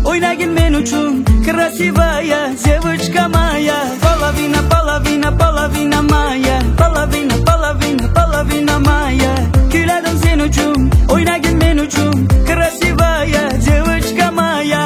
o'ynagin men uchun krasivaya девочка моя. Половина, половина, половина моя. Половина, половина, половина моя. Kuyladim sen uchun, o'ynagin men uchun krasivaya девочка моя.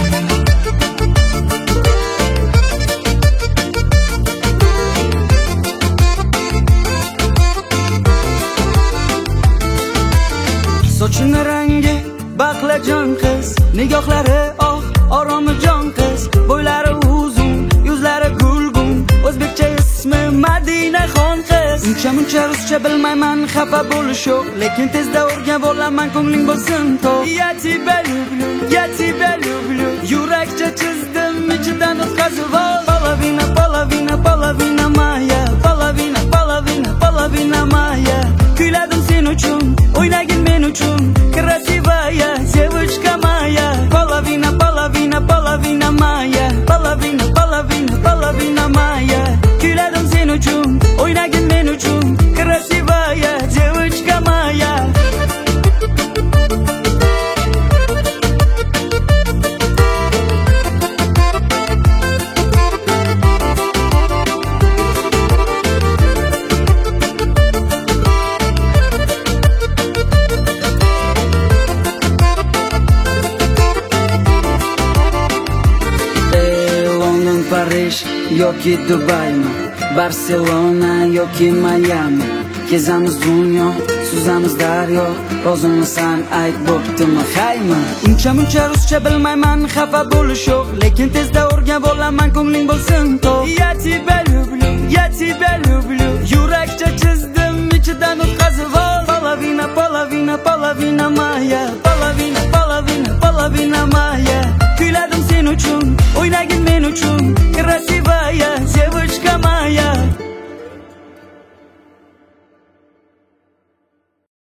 Sochini rangi baqlajon qiz, nigohlari oromi jon qiz, bo'ylari uzun, yuzlari gulgun, o'zbekcha ismi Madinaxon qiz. Uncha ruscha bilmayman, xafa bo'lish yo'q, lekin tezda o'rganib olaman, ko'ngling bo'lsin to'q. Я тебя люблю, я тебя люблю, yurakcha chizdim, ichidan o'tkazib ol. Половина, половина, половина моя. Половina, половina, половina моя. Kuyladim sen uchun, o'ynagin men uchun krasivaya девочка моя. Половина, половина, половина моя. Половина, половина, половина моя. Kuyladim sen uchun, o'ynagin men uchun krasivaya девочка моя. Parij yoki Dubaymi, Barselona yoki Miami. Kezamiz dunyo, suzamiz daryo, rozimisan ayt bo'ptimi haymi? Uncha ruscha bilmayman, xafa bo'lish yo'q, lekin tezda o'rganib olaman, ko'ngling bo'lsin to'q. Я тебя люблю, я тебя люблю, yurakcha chizdim, ichidan o'tkazib ol. Половина, половина, половина моя.